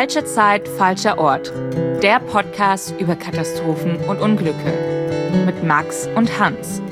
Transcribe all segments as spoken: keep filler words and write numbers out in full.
Falsche Zeit, falscher Ort. Der Podcast über Katastrophen und Unglücke. Mit Max und Hans.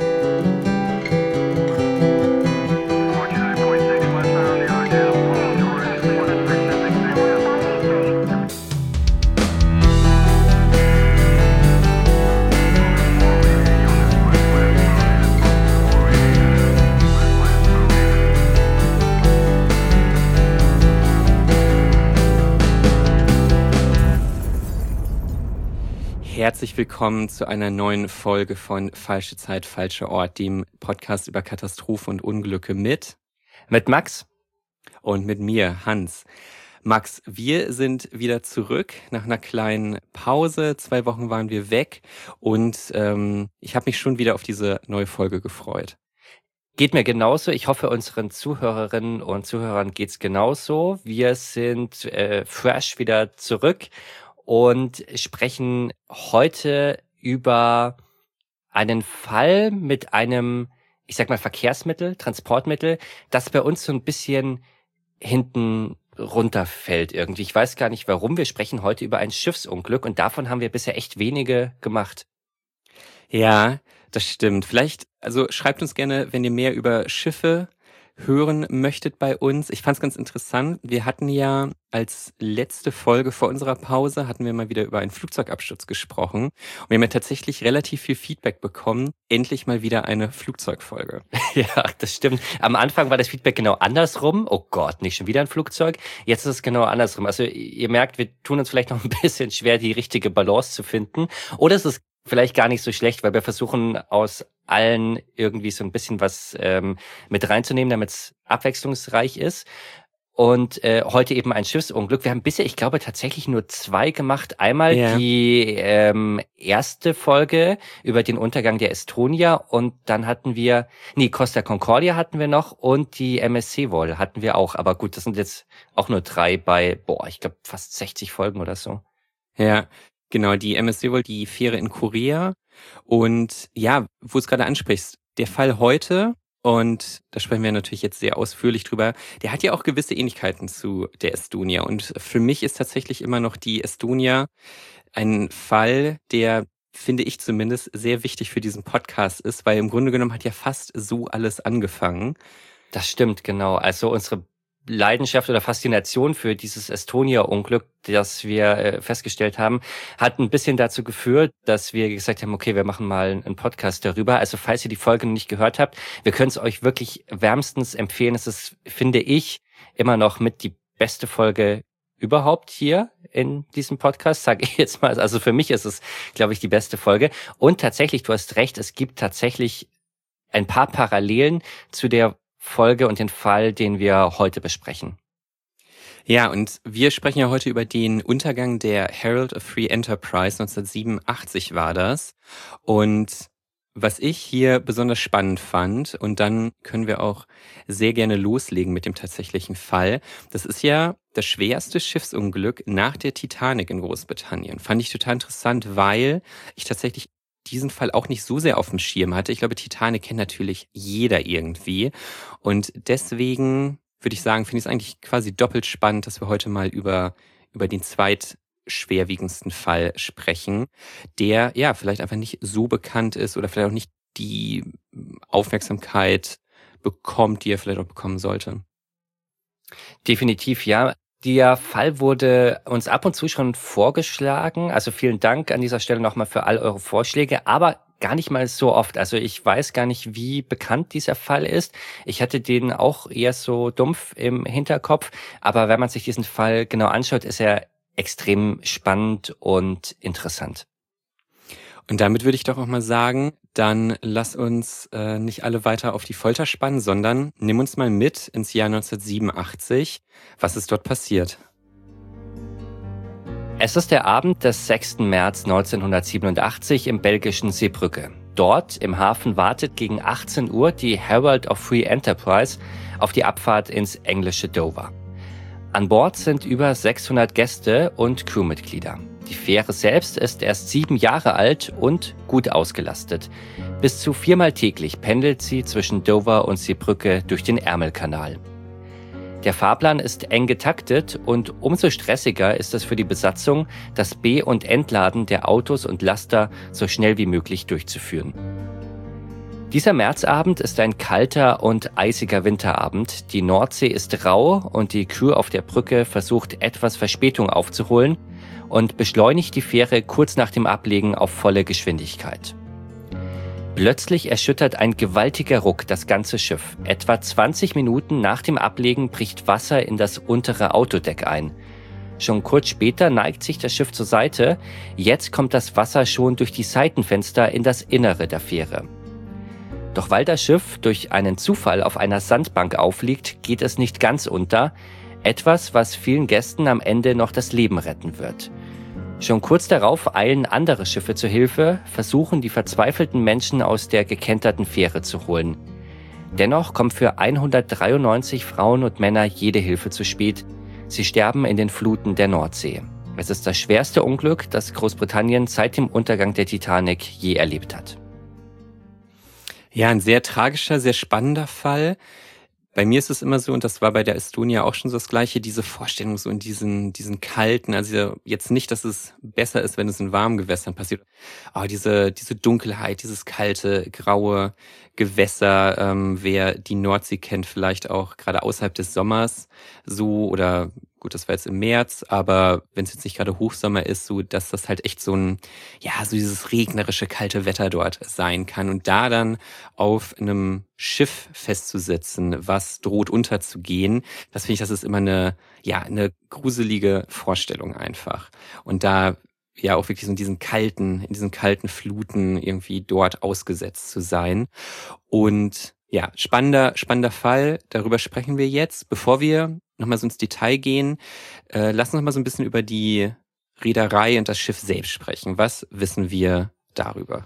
Herzlich willkommen zu einer neuen Folge von Falsche Zeit, falscher Ort, dem Podcast über Katastrophen und Unglücke mit mit Max und mit mir, Hans. Max, wir sind wieder zurück nach einer kleinen Pause. Zwei Wochen waren wir weg und ähm, ich habe mich schon wieder auf diese neue Folge gefreut. Geht mir genauso. Ich hoffe, unseren Zuhörerinnen und Zuhörern geht's genauso. Wir sind äh, fresh wieder zurück und sprechen heute über einen Fall mit einem, ich sag mal, Verkehrsmittel, Transportmittel, das bei uns so ein bisschen hinten runterfällt irgendwie. Ich weiß gar nicht warum. Wir sprechen heute über ein Schiffsunglück und davon haben wir bisher echt wenige gemacht. Ja, das stimmt. Vielleicht, also schreibt uns gerne, wenn ihr mehr über Schiffe hören möchtet bei uns. Ich fand es ganz interessant. Wir hatten ja als letzte Folge vor unserer Pause, hatten wir mal wieder über einen Flugzeugabsturz gesprochen. Und wir haben ja tatsächlich relativ viel Feedback bekommen. Endlich mal wieder eine Flugzeugfolge. Ja, das stimmt. Am Anfang war das Feedback genau andersrum. Oh Gott, nicht schon wieder ein Flugzeug. Jetzt ist es genau andersrum. Also ihr merkt, wir tun uns vielleicht noch ein bisschen schwer, die richtige Balance zu finden. Oder es ist vielleicht gar nicht so schlecht, weil wir versuchen aus allen irgendwie so ein bisschen was ähm, mit reinzunehmen, damit es abwechslungsreich ist. Und äh, heute eben ein Schiffsunglück. Wir haben bisher, ich glaube, tatsächlich nur zwei gemacht. Einmal ja. die ähm, erste Folge über den Untergang der Estonia und dann hatten wir, nee, Costa Concordia hatten wir noch und die M S Seawol hatten wir auch. Aber gut, das sind jetzt auch nur drei bei, boah, ich glaube fast sechzig Folgen oder so. Ja, genau, die M S Seawol, die Fähre in Korea. Und ja, wo du es gerade ansprichst, der Fall heute, und da sprechen wir natürlich jetzt sehr ausführlich drüber, der hat ja auch gewisse Ähnlichkeiten zu der Estonia. Und für mich ist tatsächlich immer noch die Estonia ein Fall, der, finde ich zumindest, sehr wichtig für diesen Podcast ist, weil im Grunde genommen hat ja fast so alles angefangen. Das stimmt, genau. Also unsere Leidenschaft oder Faszination für dieses Estonia-Unglück, das wir äh, festgestellt haben, hat ein bisschen dazu geführt, dass wir gesagt haben, okay, wir machen mal einen Podcast darüber. Also falls ihr die Folge noch nicht gehört habt, wir können es euch wirklich wärmstens empfehlen. Es ist, finde ich, immer noch mit die beste Folge überhaupt hier in diesem Podcast, sage ich jetzt mal. Also für mich ist es, glaube ich, die beste Folge. Und tatsächlich, du hast recht, es gibt tatsächlich ein paar Parallelen zu der Folge und den Fall, den wir heute besprechen. Ja, und wir sprechen ja heute über den Untergang der Herald of Free Enterprise, neunzehnhundertsiebenundachtzig war das. Und was ich hier besonders spannend fand, und dann können wir auch sehr gerne loslegen mit dem tatsächlichen Fall, das ist ja das schwerste Schiffsunglück nach der Titanic in Großbritannien. Fand ich total interessant, weil ich tatsächlich diesen Fall auch nicht so sehr auf dem Schirm hatte. Ich glaube, Titanic kennt natürlich jeder irgendwie. Und deswegen würde ich sagen, finde ich es eigentlich quasi doppelt spannend, dass wir heute mal über, über den zweitschwerwiegendsten Fall sprechen, der ja vielleicht einfach nicht so bekannt ist oder vielleicht auch nicht die Aufmerksamkeit bekommt, die er vielleicht auch bekommen sollte. Definitiv, ja. Der Fall wurde uns ab und zu schon vorgeschlagen. Also vielen Dank an dieser Stelle nochmal für all eure Vorschläge, aber gar nicht mal so oft. Also ich weiß gar nicht, wie bekannt dieser Fall ist. Ich hatte den auch eher so dumpf im Hinterkopf. Aber wenn man sich diesen Fall genau anschaut, ist er extrem spannend und interessant. Und damit würde ich doch auch mal sagen, dann lass uns äh, nicht alle weiter auf die Folter spannen, sondern nimm uns mal mit ins Jahr neunzehnhundertsiebenundachtzig. Was ist dort passiert? Es ist der Abend des sechsten März neunzehnhundertsiebenundachtzig im belgischen Zeebrugge. Dort im Hafen wartet gegen achtzehn Uhr die Herald of Free Enterprise auf die Abfahrt ins englische Dover. An Bord sind über sechshundert Gäste und Crewmitglieder. Die Fähre selbst ist erst sieben Jahre alt und gut ausgelastet. Bis zu viermal täglich pendelt sie zwischen Dover und Zeebrugge durch den Ärmelkanal. Der Fahrplan ist eng getaktet und umso stressiger ist es für die Besatzung, das Be- und Entladen der Autos und Laster so schnell wie möglich durchzuführen. Dieser Märzabend ist ein kalter und eisiger Winterabend. Die Nordsee ist rau und die Crew auf der Brücke versucht, etwas Verspätung aufzuholen und beschleunigt die Fähre kurz nach dem Ablegen auf volle Geschwindigkeit. Plötzlich erschüttert ein gewaltiger Ruck das ganze Schiff. Etwa zwanzig Minuten nach dem Ablegen bricht Wasser in das untere Autodeck ein. Schon kurz später neigt sich das Schiff zur Seite. Jetzt kommt das Wasser schon durch die Seitenfenster in das Innere der Fähre. Doch weil das Schiff durch einen Zufall auf einer Sandbank aufliegt, geht es nicht ganz unter. Etwas, was vielen Gästen am Ende noch das Leben retten wird. Schon kurz darauf eilen andere Schiffe zur Hilfe, versuchen die verzweifelten Menschen aus der gekenterten Fähre zu holen. Dennoch kommt für hundertdreiundneunzig Frauen und Männer jede Hilfe zu spät. Sie sterben in den Fluten der Nordsee. Es ist das schwerste Unglück, das Großbritannien seit dem Untergang der Titanic je erlebt hat. Ja, ein sehr tragischer, sehr spannender Fall. Bei mir ist es immer so, und das war bei der Estonia auch schon so das Gleiche, diese Vorstellung so in diesen, diesen kalten, also jetzt nicht, dass es besser ist, wenn es in warmen Gewässern passiert, aber diese, diese Dunkelheit, dieses kalte, graue Gewässer, ähm, wer die Nordsee kennt, vielleicht auch gerade außerhalb des Sommers so, oder gut, das war jetzt im März, aber wenn es jetzt nicht gerade Hochsommer ist, so, dass das halt echt so ein, ja, so dieses regnerische, kalte Wetter dort sein kann und da dann auf einem Schiff festzusitzen, was droht unterzugehen, das finde ich, das ist immer eine, ja, eine gruselige Vorstellung einfach. Und da ja auch wirklich so in diesen kalten, in diesen kalten Fluten irgendwie dort ausgesetzt zu sein. Und ja, spannender, spannender Fall, darüber sprechen wir jetzt. Bevor wir nochmal so ins Detail gehen, äh, lass uns mal so ein bisschen über die Reederei und das Schiff selbst sprechen. Was wissen wir darüber?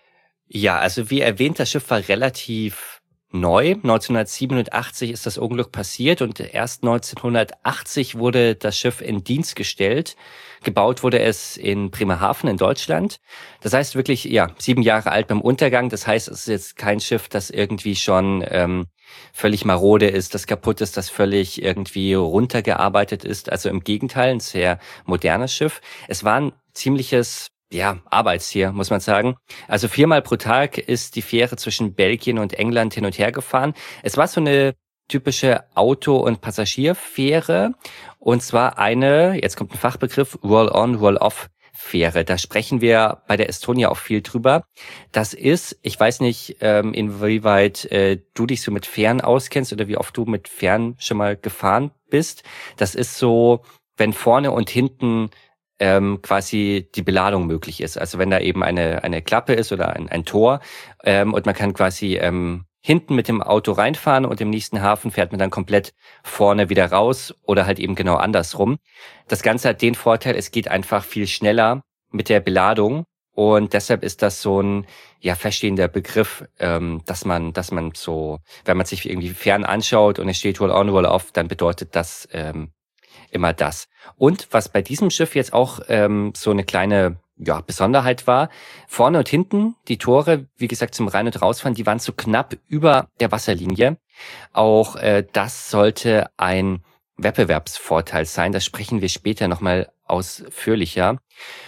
Ja, also wie erwähnt, das Schiff war relativ neu. neunzehnhundertsiebenundachtzig ist das Unglück passiert und erst neunzehnhundertachtzig wurde das Schiff in Dienst gestellt. Gebaut wurde es in Bremerhaven in Deutschland. Das heißt wirklich, ja, sieben Jahre alt beim Untergang. Das heißt, es ist jetzt kein Schiff, das irgendwie schon ähm, völlig marode ist, das kaputt ist, das völlig irgendwie runtergearbeitet ist. Also im Gegenteil, ein sehr modernes Schiff. Es war ein ziemliches ja, Arbeitstier, muss man sagen. Also viermal pro Tag ist die Fähre zwischen Belgien und England hin und her gefahren. Es war so eine typische Auto- und Passagierfähre. Und zwar eine, jetzt kommt ein Fachbegriff, Roll-on, Roll-off-Fähre. Da sprechen wir bei der Estonia auch viel drüber. Das ist, ich weiß nicht, ähm, inwieweit äh, du dich so mit Fähren auskennst oder wie oft du mit Fähren schon mal gefahren bist. Das ist so, wenn vorne und hinten ähm, quasi die Beladung möglich ist. Also wenn da eben eine eine Klappe ist oder ein, ein Tor ähm, und man kann quasi ähm, hinten mit dem Auto reinfahren und im nächsten Hafen fährt man dann komplett vorne wieder raus oder halt eben genau andersrum. Das Ganze hat den Vorteil, es geht einfach viel schneller mit der Beladung und deshalb ist das so ein ja feststehender Begriff, ähm, dass man dass man so, wenn man sich irgendwie fern anschaut und es steht Roll on, Roll off, dann bedeutet das ähm, immer das. Und was bei diesem Schiff jetzt auch ähm, so eine kleine ja, Besonderheit war, vorne und hinten die Tore, wie gesagt, zum Rein- und Rausfahren, die waren so knapp über der Wasserlinie. Auch äh, das sollte ein Wettbewerbsvorteil sein. Das sprechen wir später nochmal ausführlicher.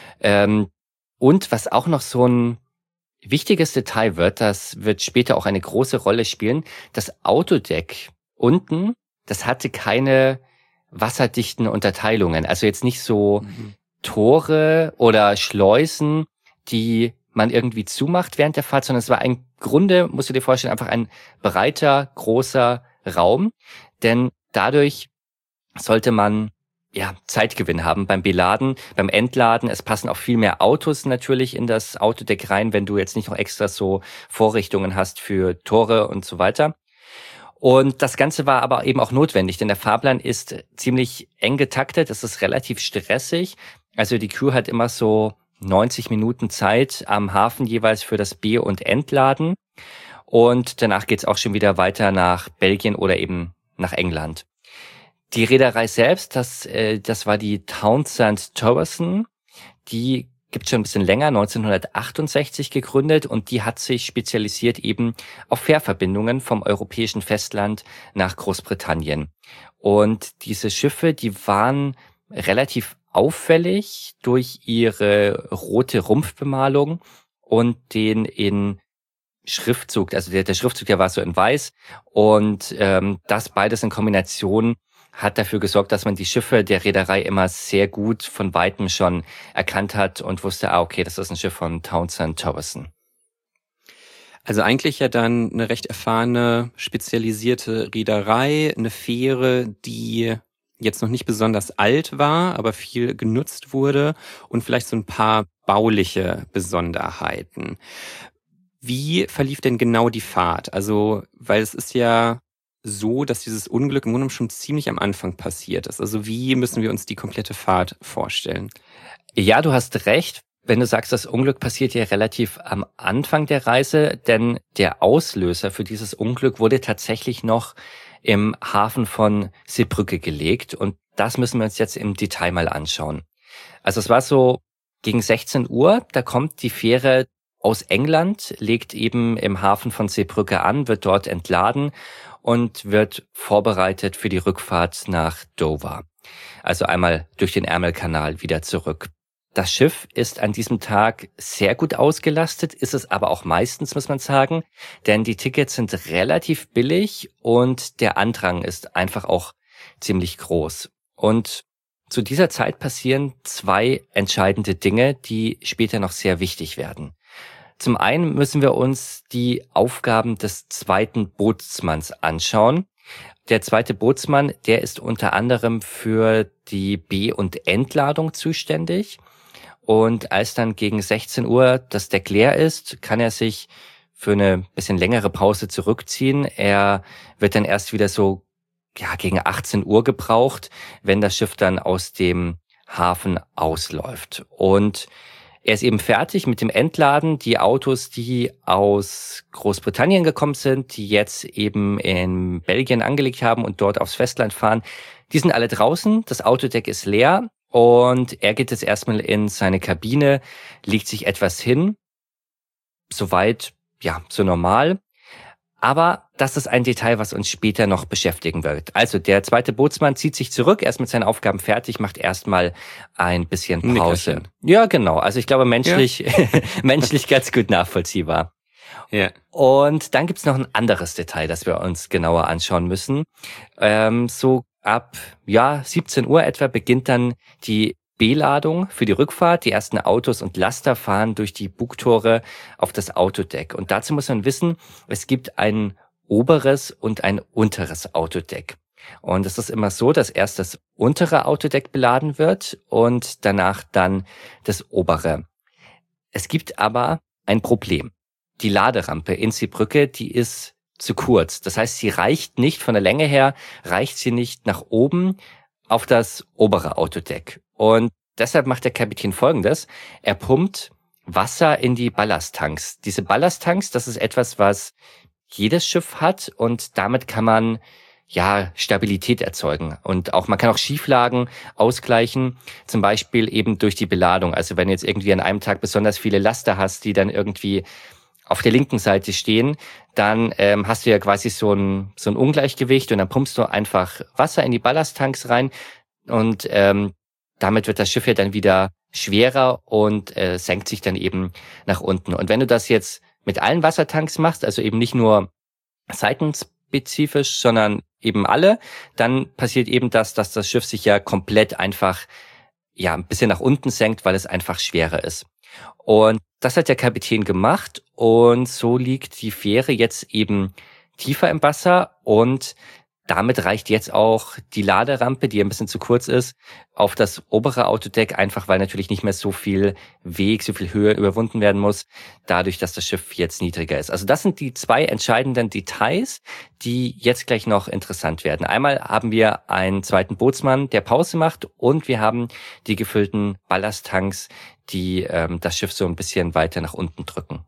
Ähm, und was auch noch so ein wichtiges Detail wird, das wird später auch eine große Rolle spielen, das Autodeck unten, das hatte keine wasserdichten Unterteilungen. Also jetzt nicht so mhm. Tore oder Schleusen, die man irgendwie zumacht während der Fahrt, sondern es war im Grunde, musst du dir vorstellen, einfach ein breiter, großer Raum. Denn dadurch sollte man ja Zeitgewinn haben beim Beladen, beim Entladen. Es passen auch viel mehr Autos natürlich in das Autodeck rein, wenn du jetzt nicht noch extra so Vorrichtungen hast für Tore und so weiter. Und das Ganze war aber eben auch notwendig, denn der Fahrplan ist ziemlich eng getaktet, es ist relativ stressig. Also die Crew hat immer so neunzig Minuten Zeit am Hafen jeweils für das Be- und Entladen. Und danach geht's auch schon wieder weiter nach Belgien oder eben nach England. Die Reederei selbst, das, äh, das war die Townsend Towers, die gibt schon ein bisschen länger, neunzehnhundertachtundsechzig gegründet, und die hat sich spezialisiert eben auf Fährverbindungen vom europäischen Festland nach Großbritannien. Und diese Schiffe, die waren relativ auffällig durch ihre rote Rumpfbemalung und den in Schriftzug, also der, der Schriftzug, der war so in weiß, und ähm, das beides in Kombination hat dafür gesorgt, dass man die Schiffe der Reederei immer sehr gut von Weitem schon erkannt hat und wusste, ah, okay, das ist ein Schiff von Townsend Towerson. Also eigentlich ja dann eine recht erfahrene, spezialisierte Reederei, eine Fähre, die jetzt noch nicht besonders alt war, aber viel genutzt wurde, und vielleicht so ein paar bauliche Besonderheiten. Wie verlief denn genau die Fahrt? Also, weil es ist ja so, dass dieses Unglück im Grunde genommen schon ziemlich am Anfang passiert ist. Also wie müssen wir uns die komplette Fahrt vorstellen? Ja, du hast recht, wenn du sagst, das Unglück passiert ja relativ am Anfang der Reise, denn der Auslöser für dieses Unglück wurde tatsächlich noch im Hafen von Zeebrugge gelegt, und das müssen wir uns jetzt im Detail mal anschauen. Also es war so gegen sechzehn Uhr, da kommt die Fähre aus England, legt eben im Hafen von Zeebrugge an, wird dort entladen und wird vorbereitet für die Rückfahrt nach Dover. Also einmal durch den Ärmelkanal wieder zurück. Das Schiff ist an diesem Tag sehr gut ausgelastet, ist es aber auch meistens, muss man sagen, denn die Tickets sind relativ billig und der Andrang ist einfach auch ziemlich groß. Und zu dieser Zeit passieren zwei entscheidende Dinge, die später noch sehr wichtig werden. Zum einen müssen wir uns die Aufgaben des zweiten Bootsmanns anschauen. Der zweite Bootsmann, der ist unter anderem für die B- und Entladung zuständig. Und als dann gegen sechzehn Uhr das Deck leer ist, kann er sich für eine bisschen längere Pause zurückziehen. Er wird dann erst wieder so ja gegen achtzehn Uhr gebraucht, wenn das Schiff dann aus dem Hafen ausläuft. Und er ist eben fertig mit dem Entladen. Die Autos, die aus Großbritannien gekommen sind, die jetzt eben in Belgien angelegt haben und dort aufs Festland fahren, die sind alle draußen. Das Autodeck ist leer und er geht jetzt erstmal in seine Kabine, legt sich etwas hin. Soweit, ja, so normal. Aber das ist ein Detail, was uns später noch beschäftigen wird. Also der zweite Bootsmann zieht sich zurück, er ist mit seinen Aufgaben fertig, macht erstmal ein bisschen Pause. Nickerchen. Ja, genau. Also ich glaube, menschlich, ja. menschlich ganz gut nachvollziehbar. Ja. Und dann gibt's noch ein anderes Detail, das wir uns genauer anschauen müssen. Ähm, so ab ja siebzehn Uhr etwa beginnt dann die Beladung für die Rückfahrt. Die ersten Autos und Laster fahren durch die Bugtore auf das Autodeck. Und dazu muss man wissen, es gibt ein oberes und ein unteres Autodeck. Und es ist immer so, dass erst das untere Autodeck beladen wird und danach dann das obere. Es gibt aber ein Problem. Die Laderampe in Zeebrugge, die ist zu kurz. Das heißt, sie reicht nicht, von der Länge her reicht sie nicht nach oben auf das obere Autodeck. Und deshalb macht der Kapitän Folgendes. Er pumpt Wasser in die Ballasttanks. Diese Ballasttanks, das ist etwas, was jedes Schiff hat, und damit kann man ja Stabilität erzeugen. Und auch man kann auch Schieflagen ausgleichen, zum Beispiel eben durch die Beladung. Also wenn du jetzt irgendwie an einem Tag besonders viele Laster hast, die dann irgendwie auf der linken Seite stehen, dann ähm, hast du ja quasi so ein so ein Ungleichgewicht, und dann pumpst du einfach Wasser in die Ballasttanks rein, und ähm, damit wird das Schiff ja dann wieder schwerer und äh, senkt sich dann eben nach unten. Und wenn du das jetzt mit allen Wassertanks machst, also eben nicht nur seitenspezifisch, sondern eben alle, dann passiert eben das, dass das Schiff sich ja komplett einfach ja ein bisschen nach unten senkt, weil es einfach schwerer ist. Und das hat der Kapitän gemacht, und so liegt die Fähre jetzt eben tiefer im Wasser, und damit reicht jetzt auch die Laderampe, die ein bisschen zu kurz ist, auf das obere Autodeck, einfach weil natürlich nicht mehr so viel Weg, so viel Höhe überwunden werden muss, dadurch, dass das Schiff jetzt niedriger ist. Also das sind die zwei entscheidenden Details, die jetzt gleich noch interessant werden. Einmal haben wir einen zweiten Bootsmann, der Pause macht, und wir haben die gefüllten Ballasttanks, die ähm, das Schiff so ein bisschen weiter nach unten drücken.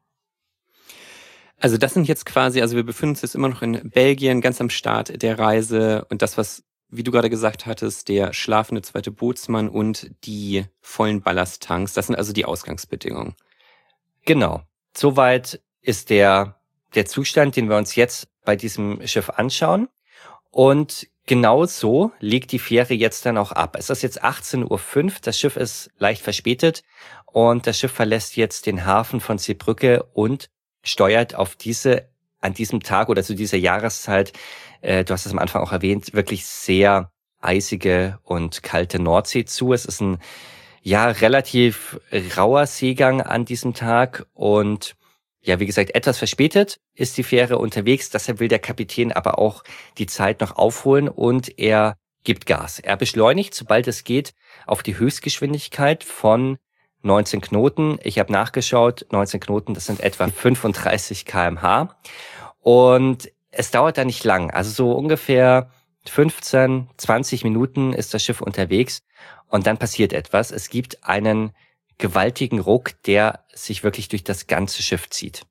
Also das sind jetzt quasi, also wir befinden uns jetzt immer noch in Belgien, ganz am Start der Reise, und das, was wie du gerade gesagt hattest, der schlafende zweite Bootsmann und die vollen Ballasttanks. Das sind also die Ausgangsbedingungen. Genau. Soweit ist der, der Zustand, den wir uns jetzt bei diesem Schiff anschauen. Und genau so legt die Fähre jetzt dann auch ab. Es ist jetzt achtzehn Uhr fünf, das Schiff ist leicht verspätet und das Schiff verlässt jetzt den Hafen von Zeebrücke und steuert auf diese, an diesem Tag oder zu dieser Jahreszeit, äh, du hast es am Anfang auch erwähnt, wirklich sehr eisige und kalte Nordsee zu. Es ist ein, ja, relativ rauer Seegang an diesem Tag und ja, wie gesagt, etwas verspätet ist die Fähre unterwegs. Deshalb will der Kapitän aber auch die Zeit noch aufholen und er gibt Gas. Er beschleunigt, sobald es geht, auf die Höchstgeschwindigkeit von neunzehn Knoten. Ich habe nachgeschaut, neunzehn Knoten, das sind etwa fünfunddreißig Kilometer pro Stunde. Und es dauert da nicht lang. Also so ungefähr fünfzehn, zwanzig Minuten ist das Schiff unterwegs und dann passiert etwas. Es gibt einen gewaltigen Ruck, der sich wirklich durch das ganze Schiff zieht.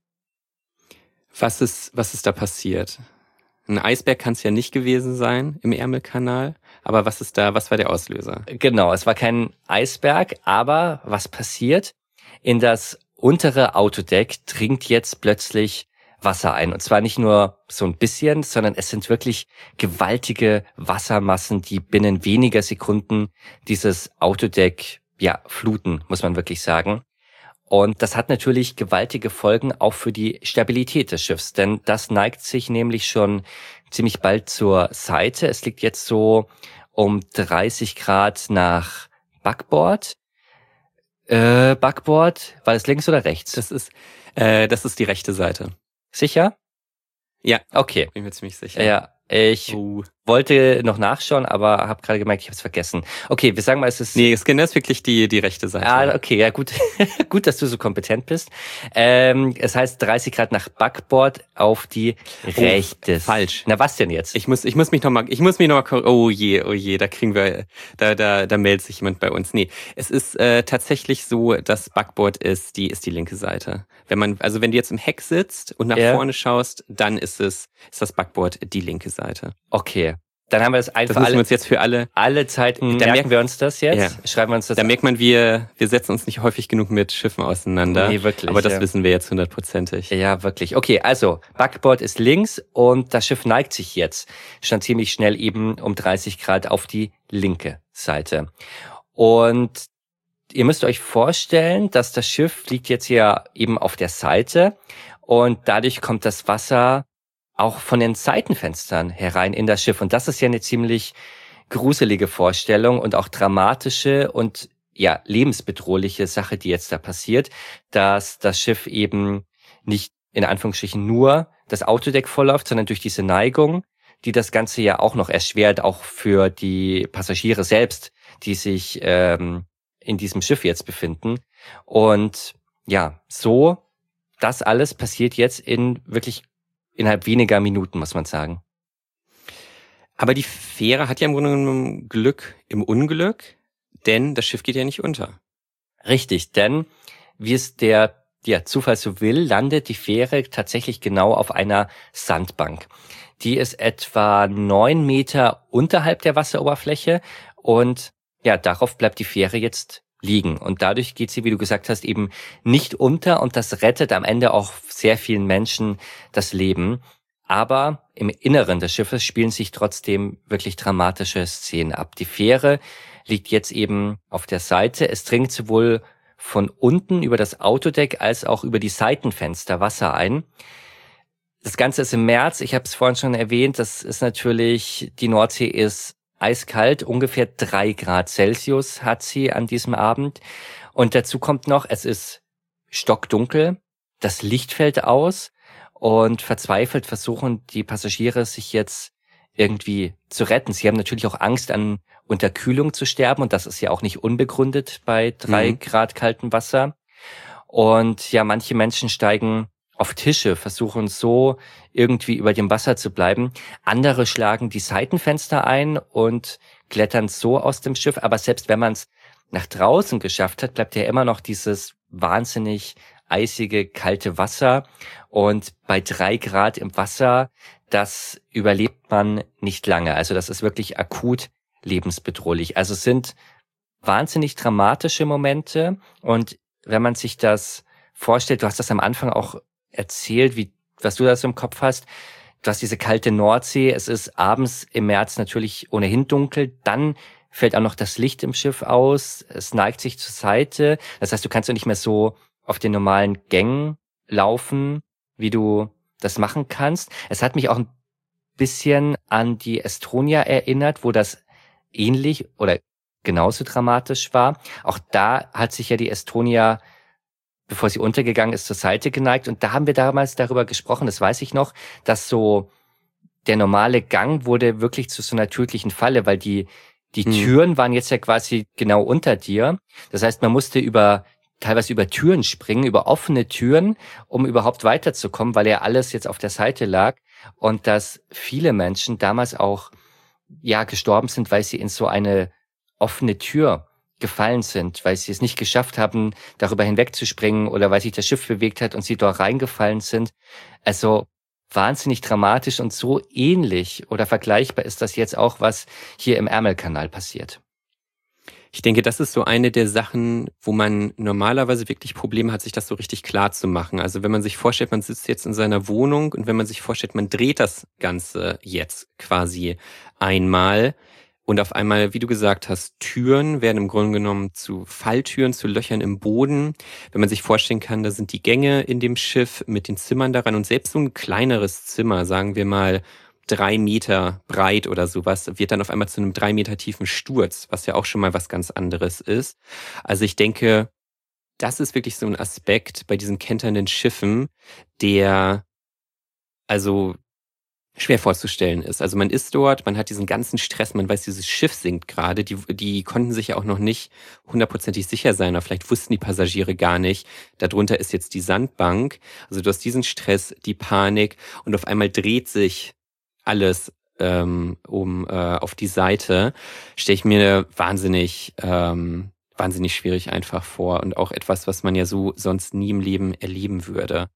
Was ist, was ist da passiert? Ein Eisberg kann es ja nicht gewesen sein im Ärmelkanal, aber was ist da, was war der Auslöser? Genau, es war kein Eisberg, aber was passiert? In das untere Autodeck dringt jetzt plötzlich Wasser ein. Und zwar nicht nur so ein bisschen, sondern es sind wirklich gewaltige Wassermassen, die binnen weniger Sekunden dieses Autodeck, ja, fluten, muss man wirklich sagen. Und das hat natürlich gewaltige Folgen auch für die Stabilität des Schiffs, denn das neigt sich nämlich schon ziemlich bald zur Seite. Es liegt jetzt so um dreißig Grad nach Backbord. Äh, Backbord, war das links oder rechts? Das ist, äh, das ist die rechte Seite. Sicher? Ja. Okay. Bin mir ziemlich sicher. Ja, ich Oh. wollte noch nachschauen, aber habe gerade gemerkt, ich habe es vergessen. Okay, wir sagen mal, es ist... Nee, es ist wirklich die, die rechte Seite. Ah, okay, ja gut. Gut, dass du so kompetent bist. Ähm, es heißt dreißig Grad nach Backbord auf die Oh, rechte. falsch. Na, was denn jetzt? Ich muss, ich muss mich noch mal, ich muss mich noch mal, oh je, oh je, da kriegen wir, da, da, da meldet sich jemand bei uns. Nee, es ist äh, tatsächlich so, dass Backbord ist die, ist die linke Seite. Wenn man, also wenn du jetzt im Heck sitzt und nach Ja. vorne schaust, dann ist es, ist das Backbord die linke Seite. Okay, dann haben wir das Das einfach müssen wir alle, uns jetzt für alle, alle Zeit, Da merken merkt- wir uns das jetzt? Ja. Schreiben wir uns das da merkt man, wir, wir setzen uns nicht häufig genug mit Schiffen auseinander. Nee, wirklich, Aber das ja. wissen wir jetzt hundertprozentig. Ja, wirklich. Okay, also Backbord ist links und das Schiff neigt sich jetzt schon ziemlich schnell eben um dreißig Grad auf die linke Seite. Und ihr müsst euch vorstellen, dass das Schiff liegt jetzt hier eben auf der Seite und dadurch kommt das Wasser auch von den Seitenfenstern herein in das Schiff. Und das ist ja eine ziemlich gruselige Vorstellung und auch dramatische und ja, lebensbedrohliche Sache, die jetzt da passiert, dass das Schiff eben nicht in Anführungsstrichen nur das Autodeck vollläuft, sondern durch diese Neigung, die das Ganze ja auch noch erschwert, auch für die Passagiere selbst, die sich ähm, in diesem Schiff jetzt befinden. Und ja, so, das alles passiert jetzt in wirklich innerhalb weniger Minuten, muss man sagen. Aber die Fähre hat ja im Grunde genommen Glück im Unglück, denn das Schiff geht ja nicht unter. Richtig, denn wie es der ja, Zufall so will, landet die Fähre tatsächlich genau auf einer Sandbank. Die ist etwa neun Meter unterhalb der Wasseroberfläche und ja, darauf bleibt die Fähre jetzt liegen. Und dadurch geht sie, wie du gesagt hast, eben nicht unter und das rettet am Ende auch sehr vielen Menschen das Leben. Aber im Inneren des Schiffes spielen sich trotzdem wirklich dramatische Szenen ab. Die Fähre liegt jetzt eben auf der Seite. Es dringt sowohl von unten über das Autodeck als auch über die Seitenfenster Wasser ein. Das Ganze ist im März. Ich habe es vorhin schon erwähnt. Das ist natürlich, die Nordsee ist eiskalt. Ungefähr drei Grad Celsius hat sie an diesem Abend. Und dazu kommt noch, es ist stockdunkel. Das Licht fällt aus. Und verzweifelt versuchen die Passagiere, sich jetzt irgendwie zu retten. Sie haben natürlich auch Angst, an Unterkühlung zu sterben. Und das ist ja auch nicht unbegründet bei drei Mhm. Grad kaltem Wasser. Und ja, manche Menschen steigen auf Tische, versuchen so irgendwie über dem Wasser zu bleiben. Andere schlagen die Seitenfenster ein und klettern so aus dem Schiff. Aber selbst wenn man es nach draußen geschafft hat, bleibt ja immer noch dieses wahnsinnig eisige, kalte Wasser. Und bei drei Grad im Wasser, das überlebt man nicht lange. Also das ist wirklich akut lebensbedrohlich. Also es sind wahnsinnig dramatische Momente. Und wenn man sich das vorstellt, du hast das am Anfang auch erzählt, wie was du da so im Kopf hast, du hast diese kalte Nordsee, es ist abends im März natürlich ohnehin dunkel, dann fällt auch noch das Licht im Schiff aus, es neigt sich zur Seite, das heißt, du kannst ja nicht mehr so auf den normalen Gängen laufen, wie du das machen kannst. Es hat mich auch ein bisschen an die Estonia erinnert, wo das ähnlich oder genauso dramatisch war. Auch da hat sich ja die Estonia, bevor sie untergegangen ist, zur Seite geneigt. Und da haben wir damals darüber gesprochen, das weiß ich noch, dass so der normale Gang wurde wirklich zu so einer tödlichen Falle, weil die die hm. Türen waren jetzt ja quasi genau unter dir. Das heißt, man musste über teilweise über Türen springen, über offene Türen, um überhaupt weiterzukommen, weil ja alles jetzt auf der Seite lag. Und dass viele Menschen damals auch ja gestorben sind, weil sie in so eine offene Tür gefallen sind, weil sie es nicht geschafft haben, darüber hinwegzuspringen oder weil sich das Schiff bewegt hat und sie dort reingefallen sind. Also wahnsinnig dramatisch und so ähnlich oder vergleichbar ist das jetzt auch, was hier im Ärmelkanal passiert. Ich denke, das ist so eine der Sachen, wo man normalerweise wirklich Probleme hat, sich das so richtig klar zu machen. Also wenn man sich vorstellt, man sitzt jetzt in seiner Wohnung und wenn man sich vorstellt, man dreht das Ganze jetzt quasi einmal, und auf einmal, wie du gesagt hast, Türen werden im Grunde genommen zu Falltüren, zu Löchern im Boden. Wenn man sich vorstellen kann, da sind die Gänge in dem Schiff mit den Zimmern daran und selbst so ein kleineres Zimmer, sagen wir mal drei Meter breit oder sowas, wird dann auf einmal zu einem drei Meter tiefen Sturz, was ja auch schon mal was ganz anderes ist. Also ich denke, das ist wirklich so ein Aspekt bei diesen kenternden Schiffen, der also schwer vorzustellen ist. Also man ist dort, man hat diesen ganzen Stress, man weiß, dieses Schiff sinkt gerade, die, die konnten sich ja auch noch nicht hundertprozentig sicher sein, oder vielleicht wussten die Passagiere gar nicht, darunter ist jetzt die Sandbank. Also du hast diesen Stress, die Panik und auf einmal dreht sich alles ähm, um äh, auf die Seite. Stelle ich mir wahnsinnig, ähm, wahnsinnig schwierig einfach vor und auch etwas, was man ja so sonst nie im Leben erleben würde.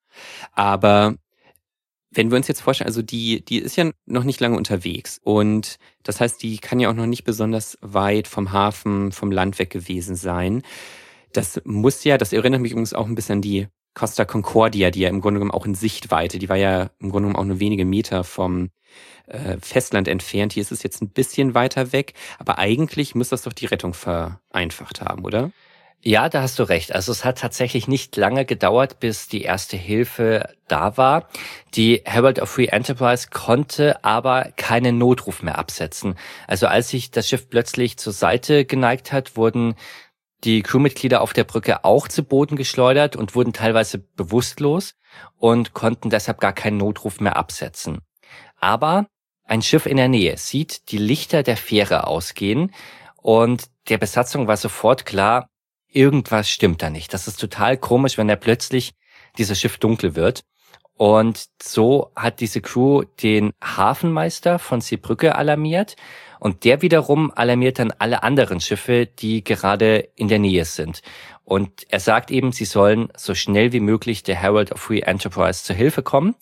Aber wenn wir uns jetzt vorstellen, also die, die ist ja noch nicht lange unterwegs und das heißt, die kann ja auch noch nicht besonders weit vom Hafen, vom Land weg gewesen sein. Das muss ja, das erinnert mich übrigens auch ein bisschen an die Costa Concordia, die ja im Grunde genommen auch in Sichtweite, die war ja im Grunde genommen auch nur wenige Meter vom äh, Festland entfernt. Hier ist es jetzt ein bisschen weiter weg, aber eigentlich muss das doch die Rettung vereinfacht haben, oder? Ja, da hast du recht. Also es hat tatsächlich nicht lange gedauert, bis die erste Hilfe da war. Die Herald of Free Enterprise konnte aber keinen Notruf mehr absetzen. Also als sich das Schiff plötzlich zur Seite geneigt hat, wurden die Crewmitglieder auf der Brücke auch zu Boden geschleudert und wurden teilweise bewusstlos und konnten deshalb gar keinen Notruf mehr absetzen. Aber ein Schiff in der Nähe sieht die Lichter der Fähre ausgehen und der Besatzung war sofort klar, irgendwas stimmt da nicht. Das ist total komisch, wenn da plötzlich dieses Schiff dunkel wird. Und so hat diese Crew den Hafenmeister von Zeebrugge alarmiert und der wiederum alarmiert dann alle anderen Schiffe, die gerade in der Nähe sind. Und er sagt eben, sie sollen so schnell wie möglich der Herald of Free Enterprise zur Hilfe kommen.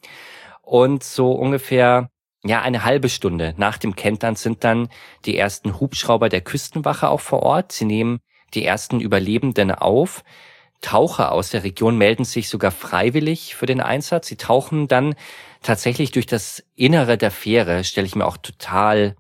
Und so ungefähr ja eine halbe Stunde nach dem Kentern sind dann die ersten Hubschrauber der Küstenwache auch vor Ort. Sie nehmen die ersten Überlebenden auf. Taucher aus der Region melden sich sogar freiwillig für den Einsatz. Sie tauchen dann tatsächlich durch das Innere der Fähre, stelle ich mir auch total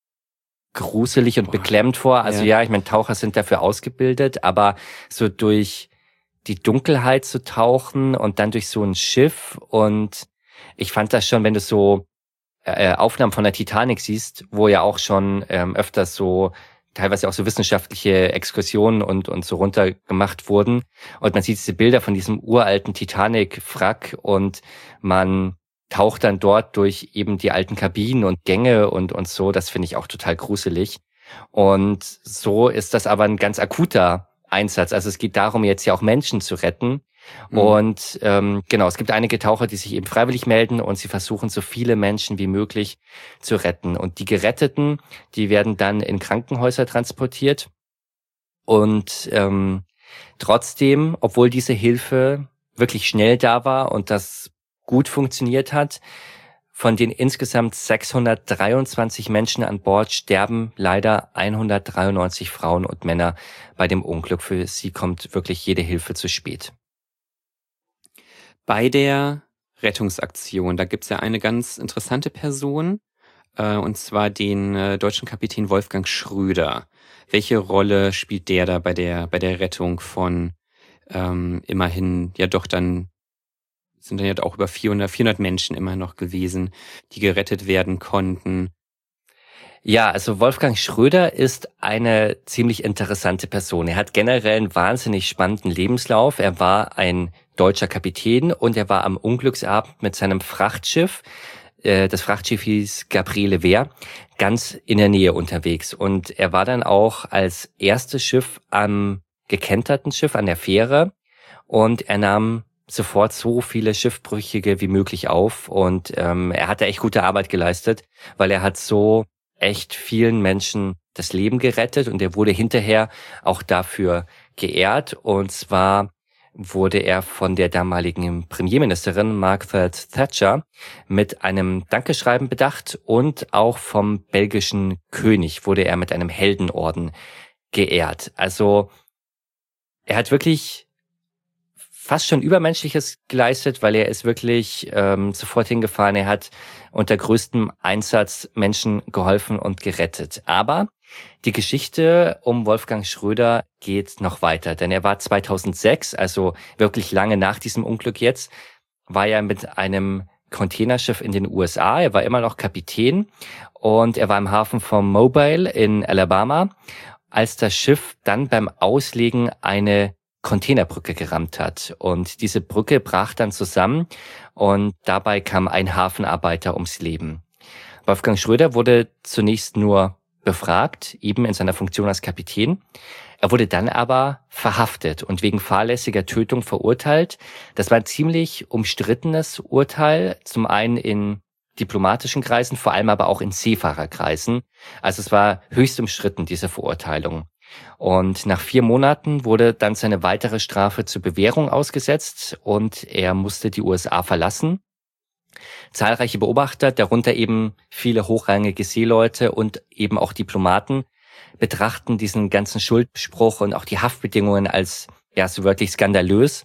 gruselig und Boah. beklemmt vor. Also ja, ja ich meine, Taucher sind dafür ausgebildet, aber so durch die Dunkelheit zu tauchen und dann durch so ein Schiff und ich fand das schon, wenn du so äh, Aufnahmen von der Titanic siehst, wo ja auch schon ähm, öfters so teilweise auch so wissenschaftliche Exkursionen und und so runter gemacht wurden. Und man sieht diese Bilder von diesem uralten Titanic-Wrack und man taucht dann dort durch eben die alten Kabinen und Gänge und und so. Das finde ich auch total gruselig. Und so ist das aber ein ganz akuter Einsatz. Also es geht darum, jetzt ja auch Menschen zu retten. Mhm. Und ähm, genau, es gibt einige Taucher, die sich eben freiwillig melden und sie versuchen, so viele Menschen wie möglich zu retten. Und die Geretteten, die werden dann in Krankenhäuser transportiert. Und ähm, trotzdem, obwohl diese Hilfe wirklich schnell da war und das gut funktioniert hat. Von den insgesamt sechshundertdreiundzwanzig Menschen an Bord sterben leider hundertdreiundneunzig Frauen und Männer bei dem Unglück. Für sie kommt wirklich jede Hilfe zu spät. Bei der Rettungsaktion, da gibt's ja eine ganz interessante Person, äh, und zwar den äh, deutschen Kapitän Wolfgang Schröder. Welche Rolle spielt der da bei der bei der Rettung von ähm, immerhin ja doch dann sind dann ja auch über vierhundert, vierhundert Menschen immer noch gewesen, die gerettet werden konnten? Ja, also Wolfgang Schröder ist eine ziemlich interessante Person. Er hat generell einen wahnsinnig spannenden Lebenslauf. Er war ein deutscher Kapitän und er war am Unglücksabend mit seinem Frachtschiff, äh, das Frachtschiff hieß Gabriele Wehr, ganz in der Nähe unterwegs. Und er war dann auch als erstes Schiff am gekenterten Schiff an der Fähre und er nahm sofort so viele Schiffbrüchige wie möglich auf und ähm, er hat da echt gute Arbeit geleistet, weil er hat so echt vielen Menschen das Leben gerettet und er wurde hinterher auch dafür geehrt. Und zwar wurde er von der damaligen Premierministerin Margaret Thatcher mit einem Dankeschreiben bedacht und auch vom belgischen König wurde er mit einem Heldenorden geehrt. Also er hat wirklich fast schon Übermenschliches geleistet, weil er ist wirklich ähm, sofort hingefahren. Er hat unter größtem Einsatz Menschen geholfen und gerettet. Aber die Geschichte um Wolfgang Schröder geht noch weiter, denn er war zweitausendsechs, also wirklich lange nach diesem Unglück jetzt, war er mit einem Containerschiff in den U S A. Er war immer noch Kapitän und er war im Hafen von Mobile in Alabama, als das Schiff dann beim Auslegen eine Containerbrücke gerammt hat. Und diese Brücke brach dann zusammen und dabei kam ein Hafenarbeiter ums Leben. Wolfgang Schröder wurde zunächst nur befragt, eben in seiner Funktion als Kapitän. Er wurde dann aber verhaftet und wegen fahrlässiger Tötung verurteilt. Das war ein ziemlich umstrittenes Urteil, zum einen in diplomatischen Kreisen, vor allem aber auch in Seefahrerkreisen. Also es war höchst umstritten, diese Verurteilung. Und nach vier Monaten wurde dann seine weitere Strafe zur Bewährung ausgesetzt und er musste die U S A verlassen. Zahlreiche Beobachter, darunter eben viele hochrangige Seeleute und eben auch Diplomaten, betrachten diesen ganzen Schuldspruch und auch die Haftbedingungen als ja so wörtlich skandalös.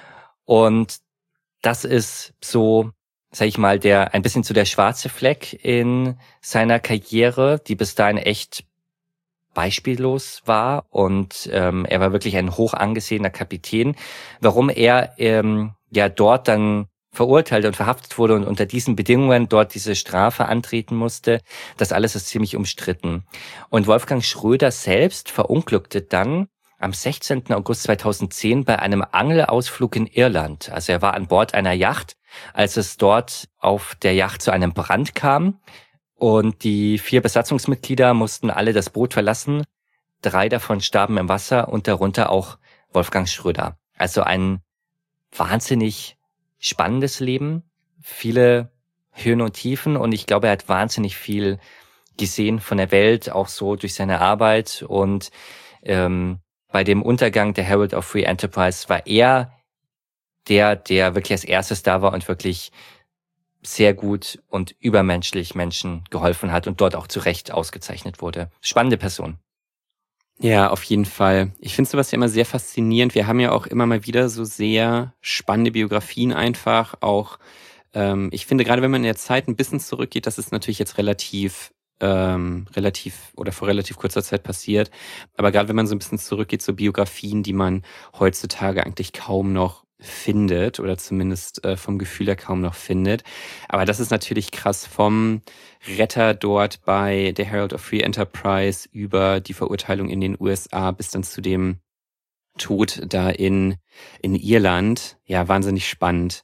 Und das ist so, sag ich mal, der ein bisschen so der schwarze Fleck in seiner Karriere, die bis dahin echt beispiellos war und ähm, er war wirklich ein hoch angesehener Kapitän. Warum er ähm, ja dort dann verurteilt und verhaftet wurde und unter diesen Bedingungen dort diese Strafe antreten musste, das alles ist ziemlich umstritten. Und Wolfgang Schröder selbst verunglückte dann am sechzehnten August zweitausendzehn bei einem Angelausflug in Irland. Also er war an Bord einer Yacht, als es dort auf der Yacht zu einem Brand kam. Und die vier Besatzungsmitglieder mussten alle das Boot verlassen. Drei davon starben im Wasser und darunter auch Wolfgang Schröder. Also ein wahnsinnig spannendes Leben, viele Höhen und Tiefen und ich glaube, er hat wahnsinnig viel gesehen von der Welt, auch so durch seine Arbeit. Und ähm, bei dem Untergang der Herald of Free Enterprise war er der, der wirklich als erstes da war und wirklich sehr gut und übermenschlich Menschen geholfen hat und dort auch zu Recht ausgezeichnet wurde. Spannende Person. Ja, auf jeden Fall. Ich finde sowas ja immer sehr faszinierend. Wir haben ja auch immer mal wieder so sehr spannende Biografien einfach. Auch, ähm, ich finde, gerade wenn man in der Zeit ein bisschen zurückgeht, das ist natürlich jetzt relativ, ähm, relativ oder vor relativ kurzer Zeit passiert. Aber gerade wenn man so ein bisschen zurückgeht, so Biografien, die man heutzutage eigentlich kaum noch findet oder zumindest äh, vom Gefühl her kaum noch findet. Aber das ist natürlich krass, vom Retter dort bei der Herald of Free Enterprise über die Verurteilung in den U S A bis dann zu dem Tod da in in Irland. Ja, wahnsinnig spannend.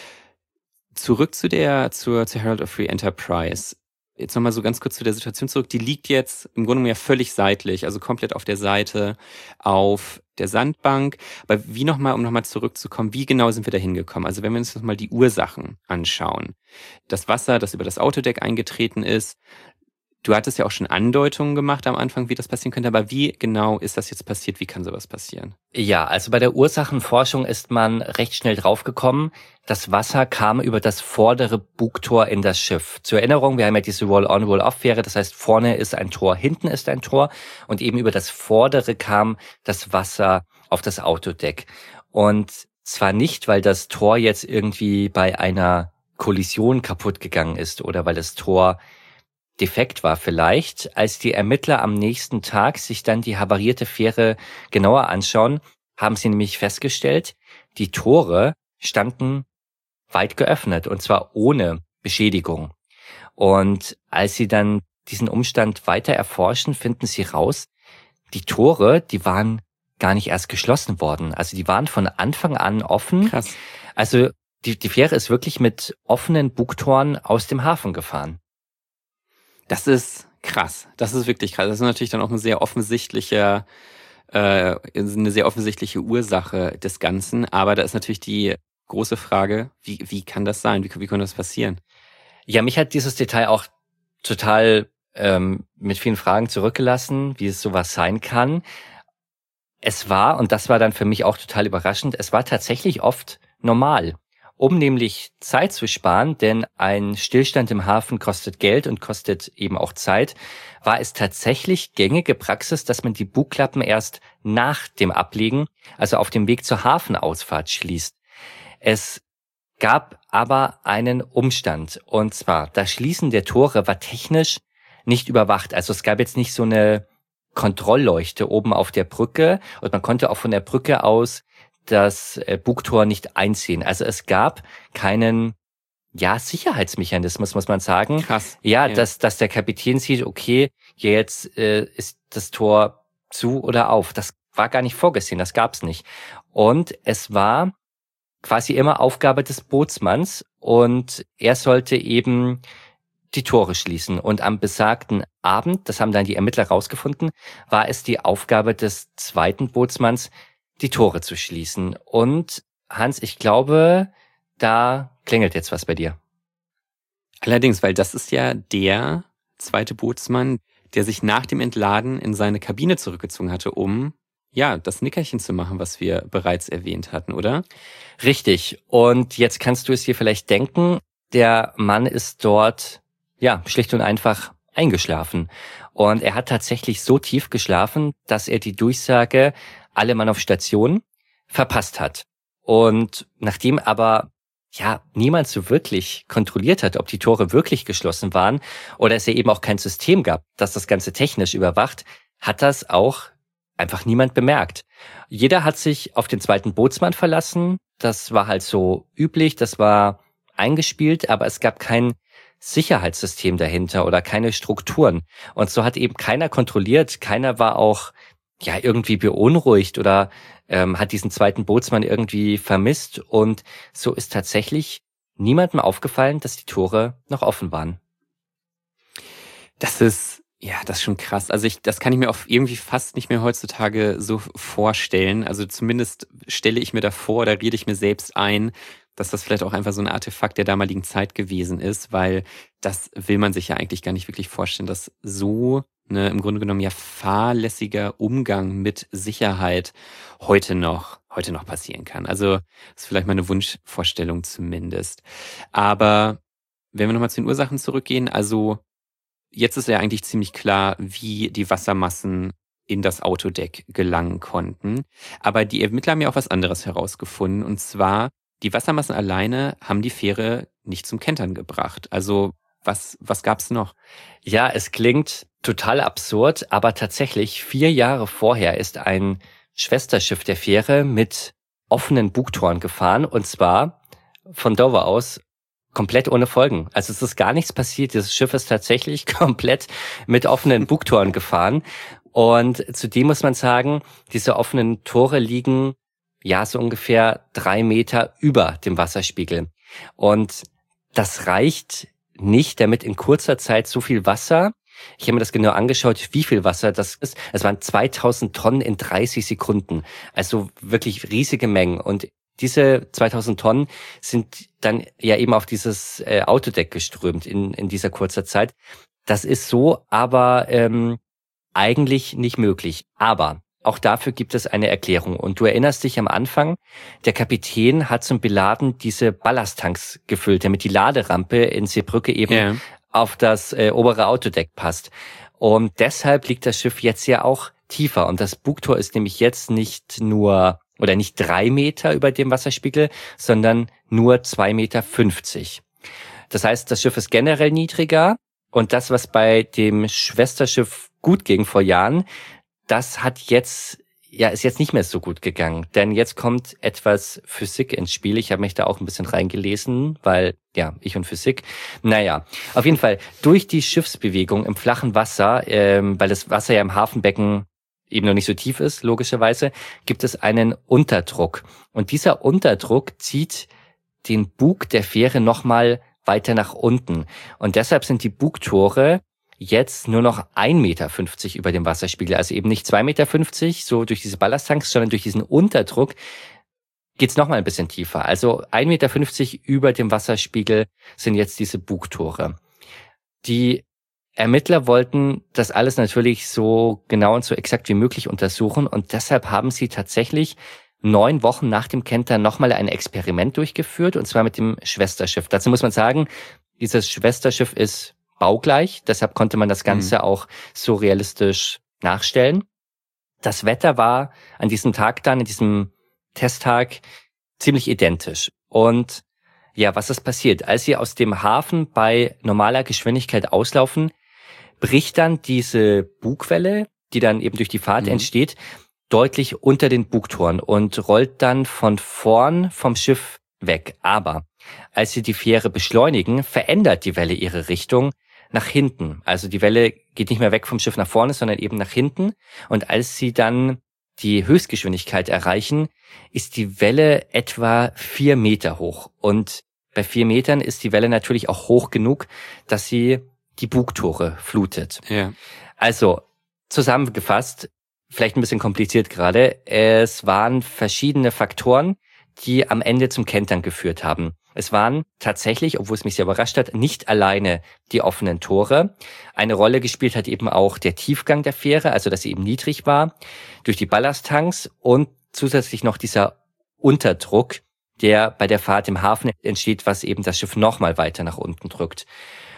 Zurück zu der zur, zur Herald of Free Enterprise. Jetzt nochmal so ganz kurz zu der Situation zurück. Die liegt jetzt im Grunde genommen ja völlig seitlich, also komplett auf der Seite auf der Sandbank. Aber wie nochmal, um nochmal zurückzukommen, wie genau sind wir da hingekommen? Also wenn wir uns nochmal die Ursachen anschauen. Das Wasser, das über das Autodeck eingetreten ist, Du hattest ja auch schon Andeutungen gemacht am Anfang, wie das passieren könnte, aber wie genau ist das jetzt passiert? Wie kann sowas passieren? Ja, also bei der Ursachenforschung ist man recht schnell draufgekommen, das Wasser kam über das vordere Bugtor in das Schiff. Zur Erinnerung, wir haben ja diese Roll-on, Roll-off-Fähre, das heißt vorne ist ein Tor, hinten ist ein Tor und eben über das vordere kam das Wasser auf das Autodeck. Und zwar nicht, weil das Tor jetzt irgendwie bei einer Kollision kaputt gegangen ist oder weil das Tor defekt war vielleicht. Als die Ermittler am nächsten Tag sich dann die havarierte Fähre genauer anschauen, haben sie nämlich festgestellt, die Tore standen weit geöffnet und zwar ohne Beschädigung. Und als sie dann diesen Umstand weiter erforschen, finden sie raus, die Tore, die waren gar nicht erst geschlossen worden. Also die waren von Anfang an offen. Krass. Also die, die Fähre ist wirklich mit offenen Bugtoren aus dem Hafen gefahren. Das ist krass. Das ist wirklich krass. Das ist natürlich dann auch ein sehr offensichtlicher, äh, eine sehr offensichtliche Ursache des Ganzen. Aber da ist natürlich die große Frage, wie, wie kann das sein? Wie, wie kann das passieren? Ja, mich hat dieses Detail auch total ähm, mit vielen Fragen zurückgelassen, wie es sowas sein kann. Es war, und das war dann für mich auch total überraschend, es war tatsächlich oft normal. Um nämlich Zeit zu sparen, denn ein Stillstand im Hafen kostet Geld und kostet eben auch Zeit, war es tatsächlich gängige Praxis, dass man die Bugklappen erst nach dem Ablegen, also auf dem Weg zur Hafenausfahrt, schließt. Es gab aber einen Umstand, und zwar das Schließen der Tore war technisch nicht überwacht. Also es gab jetzt nicht so eine Kontrollleuchte oben auf der Brücke und man konnte auch von der Brücke aus das Bugtor nicht einsehen. Also es gab keinen, ja, Sicherheitsmechanismus, muss man sagen. Krass. Ja, ja. dass, dass der Kapitän sieht, okay, jetzt äh, ist das Tor zu oder auf. Das war gar nicht vorgesehen, das gab's nicht. Und es war quasi immer Aufgabe des Bootsmanns und er sollte eben die Tore schließen. Und am besagten Abend, das haben dann die Ermittler rausgefunden, war es die Aufgabe des zweiten Bootsmanns, die Tore zu schließen. Und Hans, ich glaube, da klingelt jetzt was bei dir. Allerdings, weil das ist ja der zweite Bootsmann, der sich nach dem Entladen in seine Kabine zurückgezogen hatte, um ja das Nickerchen zu machen, was wir bereits erwähnt hatten, oder? Richtig. Und jetzt kannst du es dir vielleicht denken, der Mann ist dort ja schlicht und einfach eingeschlafen. Und er hat tatsächlich so tief geschlafen, dass er die Durchsage alle Mann auf Station verpasst hat. Und nachdem aber ja niemand so wirklich kontrolliert hat, ob die Tore wirklich geschlossen waren oder es ja eben auch kein System gab, das das Ganze technisch überwacht, hat das auch einfach niemand bemerkt. Jeder hat sich auf den zweiten Bootsmann verlassen. Das war halt so üblich, das war eingespielt, aber es gab kein Sicherheitssystem dahinter oder keine Strukturen. Und so hat eben keiner kontrolliert, keiner war auch ja irgendwie beunruhigt oder ähm, hat diesen zweiten Bootsmann irgendwie vermisst. Und so ist tatsächlich niemandem aufgefallen, dass die Tore noch offen waren. Das ist, ja, das ist schon krass. Also ich, das kann ich mir auch irgendwie fast nicht mehr heutzutage so vorstellen. Also zumindest stelle ich mir da vor oder rede ich mir selbst ein, dass das vielleicht auch einfach so ein Artefakt der damaligen Zeit gewesen ist, weil das will man sich ja eigentlich gar nicht wirklich vorstellen, dass so ne, im Grunde genommen ja fahrlässiger Umgang mit Sicherheit heute noch, heute noch passieren kann. Also das ist vielleicht mal eine Wunschvorstellung zumindest. Aber wenn wir nochmal zu den Ursachen zurückgehen, also jetzt ist ja eigentlich ziemlich klar, wie die Wassermassen in das Autodeck gelangen konnten. Aber die Ermittler haben ja auch was anderes herausgefunden, und zwar die Wassermassen alleine haben die Fähre nicht zum Kentern gebracht. Also was, was gab's noch? Ja, es klingt total absurd, aber tatsächlich vier Jahre vorher ist ein Schwesterschiff der Fähre mit offenen Bugtoren gefahren, und zwar von Dover aus komplett ohne Folgen. Also es ist gar nichts passiert. Dieses Schiff ist tatsächlich komplett mit offenen Bugtoren gefahren. Und zudem muss man sagen, diese offenen Tore liegen ja so ungefähr drei Meter über dem Wasserspiegel. Und das reicht nicht, damit in kurzer Zeit so viel Wasser, ich habe mir das genau angeschaut, wie viel Wasser das ist. Es waren zweitausend Tonnen in dreißig Sekunden. Also wirklich riesige Mengen. Und diese zweitausend Tonnen sind dann ja eben auf dieses äh, Autodeck geströmt in, in dieser kurzer Zeit. Das ist so, aber ähm, eigentlich nicht möglich. Aber auch dafür gibt es eine Erklärung. Und du erinnerst dich am Anfang, der Kapitän hat zum Beladen diese Ballasttanks gefüllt, damit die Laderampe in Seebrücke eben yeah. auf das äh, obere Autodeck passt. Und deshalb liegt das Schiff jetzt ja auch tiefer. Und das Bugtor ist nämlich jetzt nicht nur oder nicht drei Meter über dem Wasserspiegel, sondern nur zwei Meter fünfzig. Das heißt, das Schiff ist generell niedriger. Und das, was bei dem Schwesterschiff gut ging vor Jahren, das hat jetzt, ja, ist jetzt nicht mehr so gut gegangen. Denn jetzt kommt etwas Physik ins Spiel. Ich habe mich da auch ein bisschen reingelesen, weil, ja, ich und Physik. Naja, auf jeden Fall, durch die Schiffsbewegung im flachen Wasser, ähm, weil das Wasser ja im Hafenbecken eben noch nicht so tief ist, logischerweise, gibt es einen Unterdruck. Und dieser Unterdruck zieht den Bug der Fähre nochmal weiter nach unten. Und deshalb sind die Bugtore jetzt nur noch ein Meter fünfzig über dem Wasserspiegel. Also eben nicht zwei Meter fünfzig, so durch diese Ballasttanks, sondern durch diesen Unterdruck geht's noch mal ein bisschen tiefer. Also ein Meter fünfzig über dem Wasserspiegel sind jetzt diese Bugtore. Die Ermittler wollten das alles natürlich so genau und so exakt wie möglich untersuchen und deshalb haben sie tatsächlich neun Wochen nach dem Kentern nochmal ein Experiment durchgeführt, und zwar mit dem Schwesterschiff. Dazu muss man sagen, dieses Schwesterschiff ist baugleich, deshalb konnte man das Ganze mhm. auch so realistisch nachstellen. Das Wetter war an diesem Tag dann, an diesem Testtag, ziemlich identisch. Und ja, was ist passiert? Als sie aus dem Hafen bei normaler Geschwindigkeit auslaufen, bricht dann diese Bugwelle, die dann eben durch die Fahrt mhm. entsteht, deutlich unter den Bugtoren und rollt dann von vorn vom Schiff weg. Aber als sie die Fähre beschleunigen, verändert die Welle ihre Richtung nach hinten. Also die Welle geht nicht mehr weg vom Schiff nach vorne, sondern eben nach hinten. Und als sie dann die Höchstgeschwindigkeit erreichen, ist die Welle etwa vier Meter hoch. Und bei vier Metern ist die Welle natürlich auch hoch genug, dass sie die Bugtore flutet. Ja. Also zusammengefasst, vielleicht ein bisschen kompliziert gerade, es waren verschiedene Faktoren, die am Ende zum Kentern geführt haben. Es waren tatsächlich, obwohl es mich sehr überrascht hat, nicht alleine die offenen Tore. Eine Rolle gespielt hat eben auch der Tiefgang der Fähre, also dass sie eben niedrig war, durch die Ballasttanks und zusätzlich noch dieser Unterdruck, der bei der Fahrt im Hafen entsteht, was eben das Schiff nochmal weiter nach unten drückt.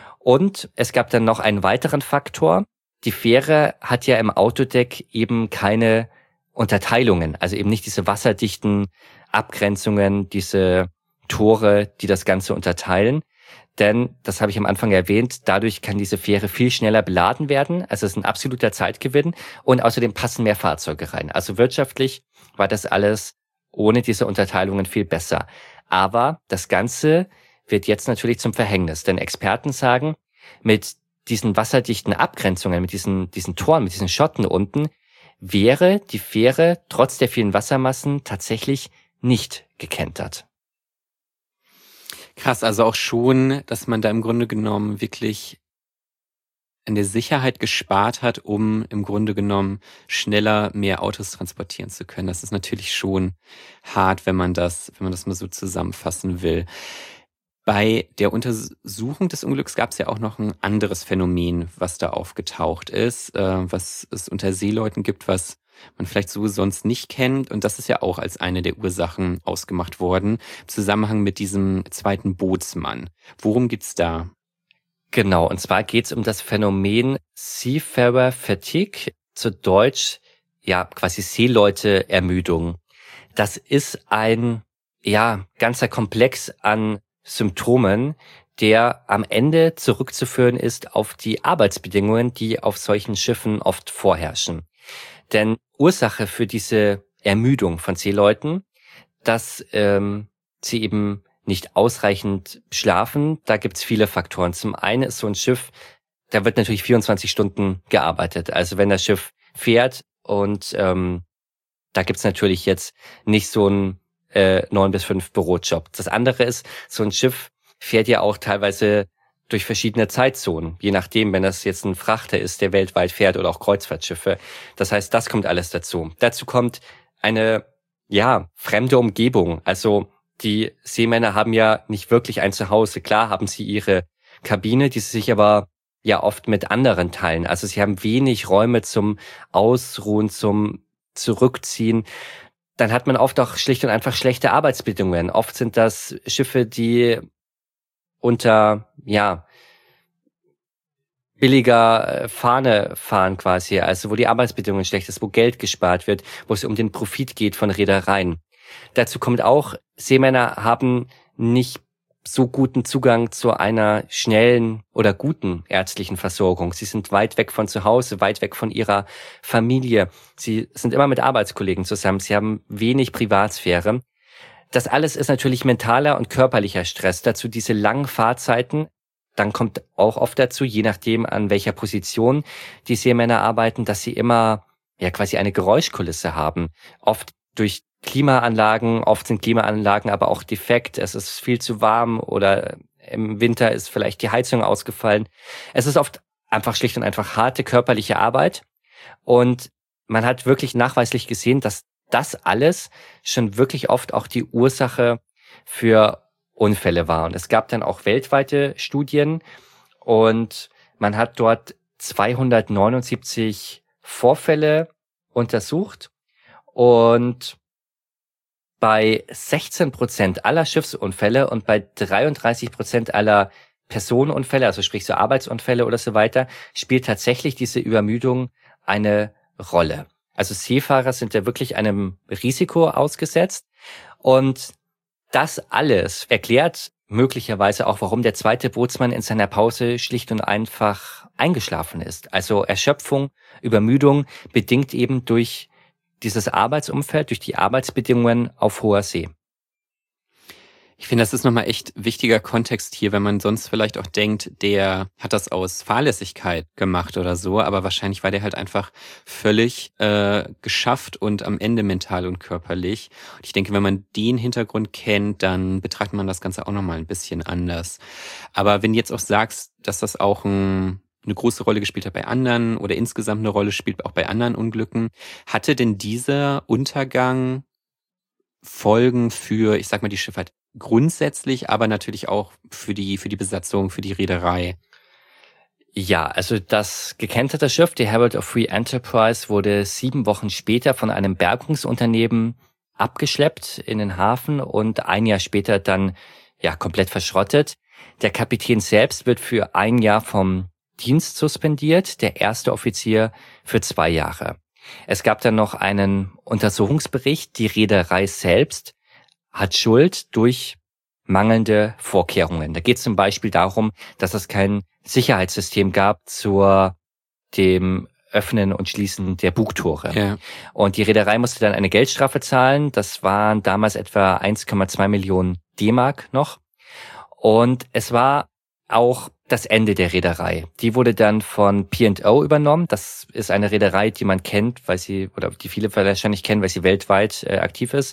Und es gab dann noch einen weiteren Faktor. Die Fähre hat ja im Autodeck eben keine Unterteilungen, also eben nicht diese wasserdichten Abgrenzungen, diese Tore, die das Ganze unterteilen. Denn, das habe ich am Anfang erwähnt, dadurch kann diese Fähre viel schneller beladen werden. Also es ist ein absoluter Zeitgewinn und außerdem passen mehr Fahrzeuge rein. Also wirtschaftlich war das alles ohne diese Unterteilungen viel besser. Aber das Ganze wird jetzt natürlich zum Verhängnis. Denn Experten sagen, mit diesen wasserdichten Abgrenzungen, mit diesen, diesen Toren, mit diesen Schotten unten, wäre die Fähre trotz der vielen Wassermassen tatsächlich nicht gekentert. Krass, also auch schon, dass man da im Grunde genommen wirklich an der Sicherheit gespart hat, um im Grunde genommen schneller mehr Autos transportieren zu können. Das ist natürlich schon hart, wenn man das, wenn man das mal so zusammenfassen will. Bei der Untersuchung des Unglücks gab es ja auch noch ein anderes Phänomen, was da aufgetaucht ist, äh, was es unter Seeleuten gibt, was man vielleicht so sonst nicht kennt. Und das ist ja auch als eine der Ursachen ausgemacht worden, im Zusammenhang mit diesem zweiten Bootsmann. Worum geht's da? Genau, und zwar geht's um das Phänomen Seafarer Fatigue, zu Deutsch ja quasi Seeleute-Ermüdung. Das ist ein ja ganzer Komplex an Symptomen, der am Ende zurückzuführen ist auf die Arbeitsbedingungen, die auf solchen Schiffen oft vorherrschen. Denn Ursache für diese Ermüdung von Seeleuten, dass ähm, sie eben nicht ausreichend schlafen, da gibt's viele Faktoren. Zum einen ist so ein Schiff, da wird natürlich vierundzwanzig Stunden gearbeitet. Also wenn das Schiff fährt und ähm, da gibt's natürlich jetzt nicht so ein äh, neun bis fünf Bürojob. Das andere ist, so ein Schiff fährt ja auch teilweise durch verschiedene Zeitzonen, je nachdem, wenn das jetzt ein Frachter ist, der weltweit fährt oder auch Kreuzfahrtschiffe. Das heißt, das kommt alles dazu. Dazu kommt eine, ja, fremde Umgebung. Also die Seemänner haben ja nicht wirklich ein Zuhause. Klar haben sie ihre Kabine, die sie sich aber ja oft mit anderen teilen. Also sie haben wenig Räume zum Ausruhen, zum Zurückziehen. Dann hat man oft auch schlicht und einfach schlechte Arbeitsbedingungen. Oft sind das Schiffe, die unter, ja, billiger Fahne fahren quasi, also wo die Arbeitsbedingungen schlecht ist, wo Geld gespart wird, wo es um den Profit geht von Reedereien. Dazu kommt auch, Seemänner haben nicht so guten Zugang zu einer schnellen oder guten ärztlichen Versorgung. Sie sind weit weg von zu Hause, weit weg von ihrer Familie. Sie sind immer mit Arbeitskollegen zusammen. Sie haben wenig Privatsphäre. Das alles ist natürlich mentaler und körperlicher Stress. Dazu diese langen Fahrzeiten. Dann kommt auch oft dazu, je nachdem an welcher Position die Seemänner arbeiten, dass sie immer ja quasi eine Geräuschkulisse haben. Oft durch Klimaanlagen, oft sind Klimaanlagen aber auch defekt, es ist viel zu warm oder im Winter ist vielleicht die Heizung ausgefallen. Es ist oft einfach schlicht und einfach harte körperliche Arbeit und man hat wirklich nachweislich gesehen, dass das alles schon wirklich oft auch die Ursache für Unfälle war. Und es gab dann auch weltweite Studien und man hat dort zweihundertneunundsiebzig Vorfälle untersucht und bei sechzehn Prozent aller Schiffsunfälle und bei dreiunddreißig Prozent aller Personenunfälle, also sprich so Arbeitsunfälle oder so weiter, spielt tatsächlich diese Übermüdung eine Rolle. Also Seefahrer sind ja wirklich einem Risiko ausgesetzt und das alles erklärt möglicherweise auch, warum der zweite Bootsmann in seiner Pause schlicht und einfach eingeschlafen ist. Also Erschöpfung, Übermüdung bedingt eben durch dieses Arbeitsumfeld, durch die Arbeitsbedingungen auf hoher See. Ich finde, das ist nochmal echt wichtiger Kontext hier, wenn man sonst vielleicht auch denkt, der hat das aus Fahrlässigkeit gemacht oder so, aber wahrscheinlich war der halt einfach völlig äh, geschafft und am Ende mental und körperlich. Und ich denke, wenn man den Hintergrund kennt, dann betrachtet man das Ganze auch nochmal ein bisschen anders. Aber wenn du jetzt auch sagst, dass das auch ein eine große Rolle gespielt hat bei anderen oder insgesamt eine Rolle spielt auch bei anderen Unglücken. Hatte denn dieser Untergang Folgen für, ich sag mal, die Schifffahrt grundsätzlich, aber natürlich auch für die, für die Besatzung, für die Reederei? Ja, also das gekenterte Schiff, die Herald of Free Enterprise, wurde sieben Wochen später von einem Bergungsunternehmen abgeschleppt in den Hafen und ein Jahr später dann ja komplett verschrottet. Der Kapitän selbst wird für ein Jahr vom Dienst suspendiert, der erste Offizier für zwei Jahre. Es gab dann noch einen Untersuchungsbericht. Die Reederei selbst hat Schuld durch mangelnde Vorkehrungen. Da geht es zum Beispiel darum, dass es kein Sicherheitssystem gab zur dem Öffnen und Schließen der Bugtore. Ja. Und die Reederei musste dann eine Geldstrafe zahlen. Das waren damals etwa eins Komma zwei Millionen D-Mark noch. Und es war auch das Ende der Reederei. Die wurde dann von P and O übernommen. Das ist eine Reederei, die man kennt, weil sie, oder die viele wahrscheinlich kennen, weil sie weltweit äh, aktiv ist.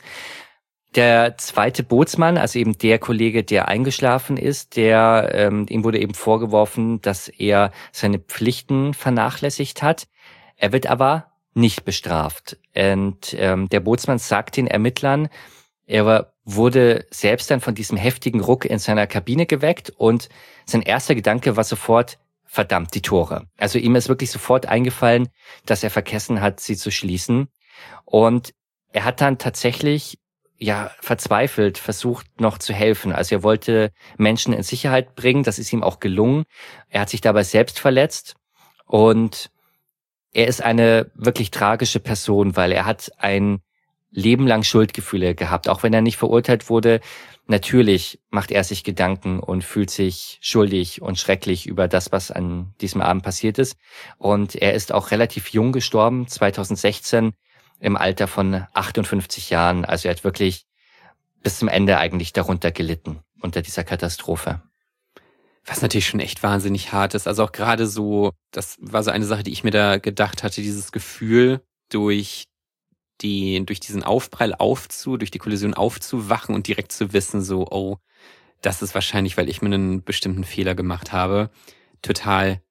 Der zweite Bootsmann, also eben der Kollege, der eingeschlafen ist, der ähm, ihm wurde eben vorgeworfen, dass er seine Pflichten vernachlässigt hat. Er wird aber nicht bestraft. Und ähm, der Bootsmann sagt den Ermittlern, er wurde selbst dann von diesem heftigen Ruck in seiner Kabine geweckt und sein erster Gedanke war sofort, verdammt, die Tore. Also ihm ist wirklich sofort eingefallen, dass er vergessen hat, sie zu schließen. Und er hat dann tatsächlich, ja, verzweifelt versucht, noch zu helfen. Also er wollte Menschen in Sicherheit bringen, das ist ihm auch gelungen. Er hat sich dabei selbst verletzt und er ist eine wirklich tragische Person, weil er hat ein Leben lang Schuldgefühle gehabt, auch wenn er nicht verurteilt wurde. Natürlich macht er sich Gedanken und fühlt sich schuldig und schrecklich über das, was an diesem Abend passiert ist. Und er ist auch relativ jung gestorben, zweitausendsechzehn, im Alter von achtundfünfzig Jahren. Also er hat wirklich bis zum Ende eigentlich darunter gelitten, unter dieser Katastrophe. Was natürlich schon echt wahnsinnig hart ist. Also auch gerade so, das war so eine Sache, die ich mir da gedacht hatte, dieses Gefühl durch die, durch diesen Aufprall aufzu, durch die Kollision aufzuwachen und direkt zu wissen, so, oh, das ist wahrscheinlich, weil ich mir einen bestimmten Fehler gemacht habe. Total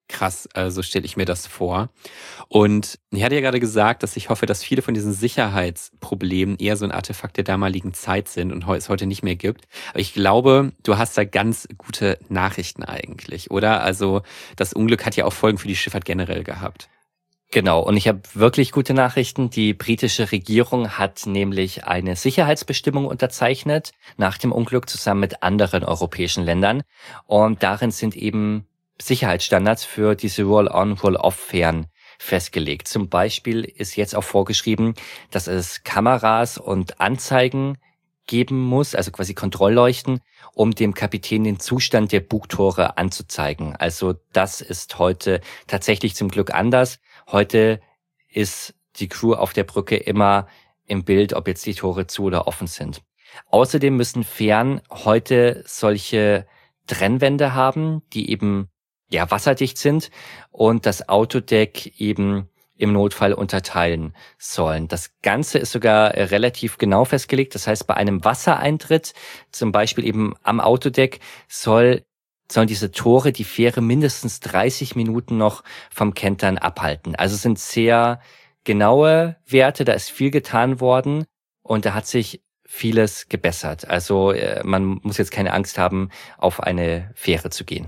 Krass, also stelle ich mir das vor. Und ich hatte ja gerade gesagt, dass ich hoffe, dass viele von diesen Sicherheitsproblemen eher so ein Artefakt der damaligen Zeit sind und es heute nicht mehr gibt. Aber ich glaube, du hast da ganz gute Nachrichten eigentlich, oder? Also das Unglück hat ja auch Folgen für die Schifffahrt generell gehabt. Genau, und ich habe wirklich gute Nachrichten. Die britische Regierung hat nämlich eine Sicherheitsbestimmung unterzeichnet nach dem Unglück zusammen mit anderen europäischen Ländern. Und darin sind eben Sicherheitsstandards für diese Roll-on, Roll-off-Fähren festgelegt. Zum Beispiel ist jetzt auch vorgeschrieben, dass es Kameras und Anzeigen geben muss, also quasi Kontrollleuchten, um dem Kapitän den Zustand der Bugtore anzuzeigen. Also das ist heute tatsächlich zum Glück anders. Heute ist die Crew auf der Brücke immer im Bild, ob jetzt die Tore zu oder offen sind. Außerdem müssen Fähren heute solche Trennwände haben, die eben ja wasserdicht sind und das Autodeck eben im Notfall unterteilen sollen. Das Ganze ist sogar relativ genau festgelegt. Das heißt, bei einem Wassereintritt, zum Beispiel eben am Autodeck, soll sollen diese Tore die Fähre mindestens dreißig Minuten noch vom Kentern abhalten. Also es sind sehr genaue Werte, da ist viel getan worden und da hat sich vieles gebessert. Also man muss jetzt keine Angst haben, auf eine Fähre zu gehen.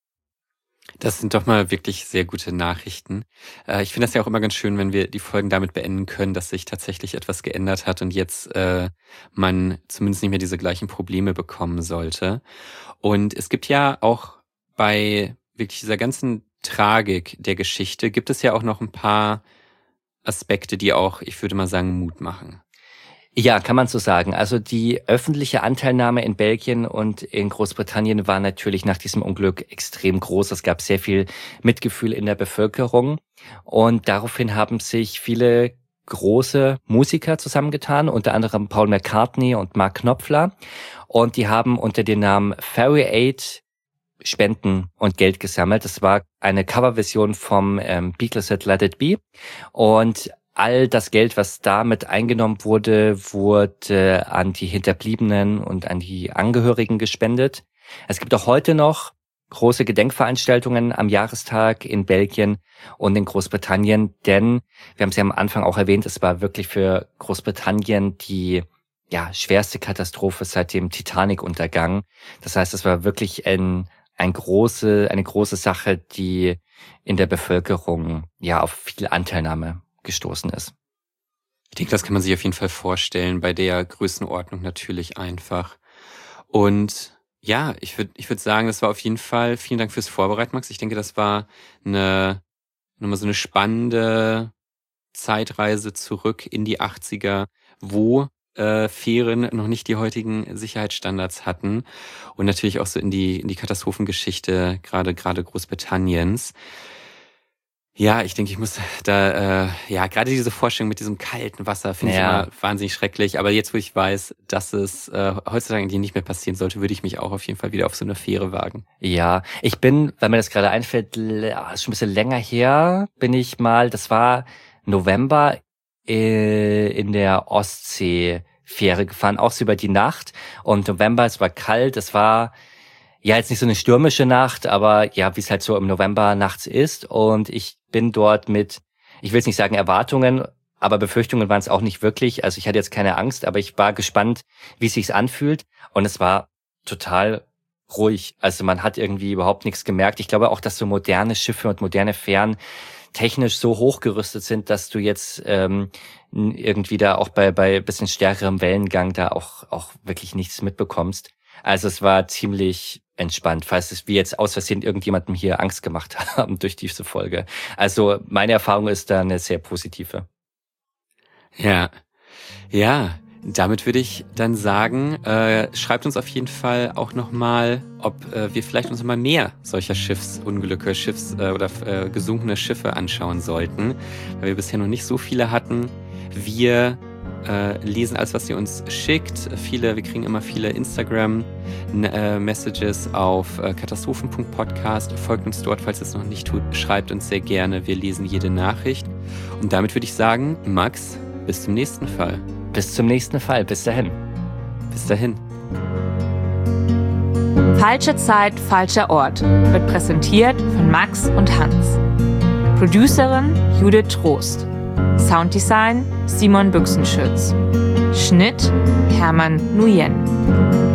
Das sind doch mal wirklich sehr gute Nachrichten. Ich finde das ja auch immer ganz schön, wenn wir die Folgen damit beenden können, dass sich tatsächlich etwas geändert hat und jetzt äh, man zumindest nicht mehr diese gleichen Probleme bekommen sollte. Und es gibt ja auch bei wirklich dieser ganzen Tragik der Geschichte, gibt es ja auch noch ein paar Aspekte, die auch, ich würde mal sagen, Mut machen. Ja, kann man so sagen. Also die öffentliche Anteilnahme in Belgien und in Großbritannien war natürlich nach diesem Unglück extrem groß. Es gab sehr viel Mitgefühl in der Bevölkerung und daraufhin haben sich viele große Musiker zusammengetan, unter anderem Paul McCartney und Mark Knopfler, und die haben unter dem Namen Ferry Aid Spenden und Geld gesammelt. Das war eine Coverversion vom ähm, Beatles' Let It Be und all das Geld, was damit eingenommen wurde, wurde an die Hinterbliebenen und an die Angehörigen gespendet. Es gibt auch heute noch große Gedenkveranstaltungen am Jahrestag in Belgien und in Großbritannien, denn, wir haben es ja am Anfang auch erwähnt, es war wirklich für Großbritannien die ja schwerste Katastrophe seit dem Titanic-Untergang. Das heißt, es war wirklich ein, ein große, eine große Sache, die in der Bevölkerung ja auf viel Anteilnahme gestoßen ist. Ich denke, das kann man sich auf jeden Fall vorstellen, bei der Größenordnung natürlich einfach. Und ja, ich würde ich würde sagen, das war auf jeden Fall, vielen Dank fürs Vorbereiten, Max. Ich denke, das war eine nochmal so eine spannende Zeitreise zurück in die achtziger, wo äh, Fähren noch nicht die heutigen Sicherheitsstandards hatten und natürlich auch so in die in die Katastrophengeschichte gerade gerade Großbritanniens. Ja, ich denke, ich muss da, äh, ja, gerade diese Vorstellung mit diesem kalten Wasser finde Ja. ich immer wahnsinnig schrecklich. Aber jetzt, wo ich weiß, dass es äh, heutzutage eigentlich nicht mehr passieren sollte, würde ich mich auch auf jeden Fall wieder auf so eine Fähre wagen. Ja, ich bin, weil mir das gerade einfällt, l- ah, ist schon ein bisschen länger her, bin ich mal, das war November äh, in der Ostsee-Fähre gefahren, auch so über die Nacht. Und November, es war kalt, es war ja jetzt nicht so eine stürmische Nacht, aber ja, wie es halt so im November nachts ist. Und ich bin dort mit, ich will jetzt nicht sagen Erwartungen, aber Befürchtungen waren es auch nicht wirklich. Also ich hatte jetzt keine Angst, aber ich war gespannt, wie es sich anfühlt. Und es war total ruhig. Also man hat irgendwie überhaupt nichts gemerkt. Ich glaube auch, dass so moderne Schiffe und moderne Fähren technisch so hochgerüstet sind, dass du jetzt ähm, irgendwie da auch bei bei bisschen stärkerem Wellengang da auch auch wirklich nichts mitbekommst. Also es war ziemlich entspannt, falls es wie jetzt aus Versehen irgendjemandem hier Angst gemacht haben durch diese Folge. Also meine Erfahrung ist da eine sehr positive. Ja, ja. Damit würde ich dann sagen, äh, schreibt uns auf jeden Fall auch nochmal, ob äh, wir vielleicht uns noch mal mehr solcher Schiffsunglücke, Schiffs- äh, oder äh, gesunkene Schiffe anschauen sollten, weil wir bisher noch nicht so viele hatten. Wir äh, lesen alles, was ihr uns schickt. Viele, wir kriegen immer viele Instagram-Messages auf äh, katastrophen punkt podcast. Folgt uns dort, falls ihr es noch nicht tut. Schreibt uns sehr gerne. Wir lesen jede Nachricht. Und damit würde ich sagen, Max, bis zum nächsten Fall. Bis zum nächsten Fall. Bis dahin. Bis dahin. Falsche Zeit, falscher Ort wird präsentiert von Max und Hans. Producerin Judith Trost. Sounddesign Simon Büchsenschütz. Schnitt Hermann Nguyen.